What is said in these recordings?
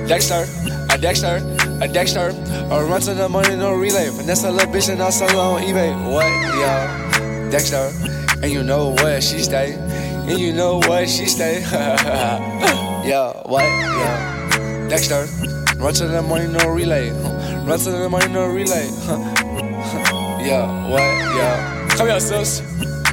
Dexter, a Dexter, a Dexter. Or run to the money, no relay. Finesse a little bitch and I sell her on eBay. What, yo? Dexter, and you know where she stay. And you know where she stay. Yo, what, yo? Dexter, run to the money, no relay. Run to the money, no relay. Yo, what, yo? Come here, sis.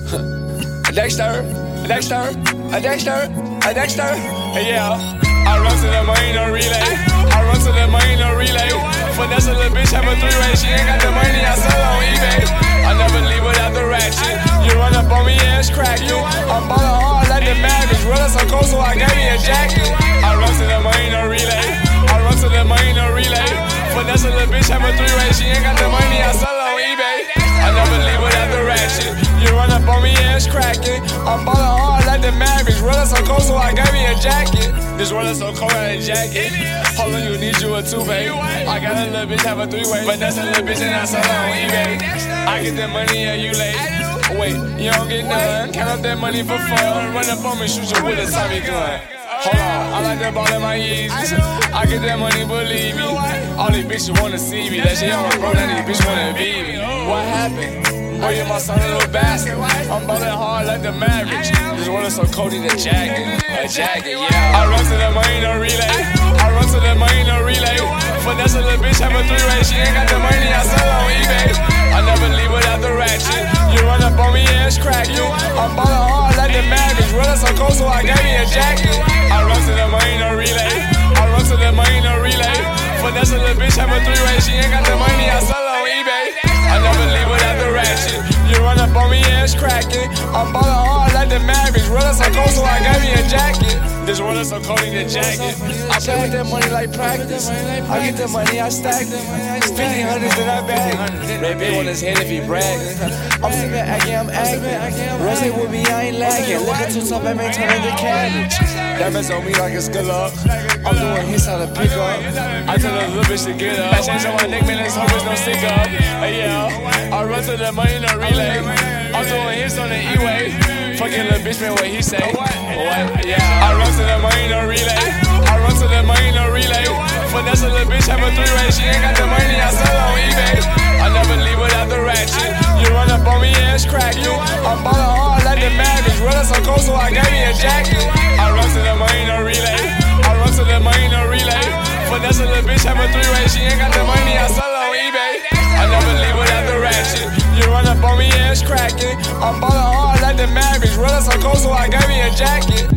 A Dexter, a Dexter, a Dexter, a Dexter. Yeah. I run to the money, no relay. I run to the money, no relay. Finesse a little bitch, have a three-way. She ain't got the money, I sell her on eBay. I never leave without the ratchet. You run up on me and it's crack you. I'm ballin' hard like the Mavericks. Rollin' so cold, so I gave me a jacket. I run to the money, no relay. I run to the money, no relay. Finesse a little bitch, have a three-way. She ain't got the money, I sell her on eBay. I never leave without the ratchet. You run up on me and it's crackin'. I'm ballin' hard like the Mavericks. Rollin' so cold, so I gave me a jacket. This rollin' so cold, I a jacket. Hold on, you need you a two-way. I got a little bitch, have a three-way. But that's a little bitch and I sell her on eBay. I get that money and you late. Wait, you don't get none. Count up that money for fun. Run up on me, shoot you with a Tommy gun. Hold on, I like that ball in my Yeezys. I get that money, believe me. All these bitches wanna see me. That shit on my bro, now these bitches wanna be me. What happened? Boy, you're my son, a little bastard. I'm ballin' hard like the Mavericks. Just rollin' so Cody the jacket. A jacket, yeah. I run to the money, no relay. I run to the money, no relay. Finesse a little bitch, have a three-way. She ain't got the money, I sell her on eBay. I never leave without the ratchet. You run up on me and it's crack you. I'm ballin' hard like the Mavericks. Rollin' so cold, so I gave me a jacket. I run to the money, no relay. I run to the money, no relay. Finesse a little bitch, have a three-way. She ain't got the money, I sell her on eBay. I never leave without the ratchet. You run up on me and it's crackin'. I'm ballin' hard like the Mavericks. Rollin' so cold, so I gave me a jacket. This rollin' so cold, need a jacket. I play with that money like practice. I get the money, I stack them. 50 hundreds that I bag. Red bit on his head if he brag. I'm sippin' acting, I'm acting. Rose with me, I ain't lagging. Lookin' too tough, I may turn into cabbage. Diamonds on me like it's good luck. I'm doing hits how to pick up. I tell a little bitch to get up. I change on my neck, man, let's hope it's no stick up. Yeah, I run to the money, no relay. I'm doing hits on the E-way. Fucking little bitch, man, what he say? What? Yeah, I run to the money, no relay. I run to the money, no relay. Finesse a little bitch, have a three-way. She ain't got the money, I sell her on eBay. I never leave without the ratchet. You run up on me and it's crack you. I'm ballin' hard like the Mavericks. Rollin' so cold, so I gave me a jacket. I run to the money, no relay. I run to the money, no relay. Finesse a little bitch, have a three-way. She ain't got the money, I sell her on eBay. I never leave without the ratchet. You run up on me and it's crackin'. I'm ballin' hard like the Mavericks. Rollin' so cold, so I gave me a jacket.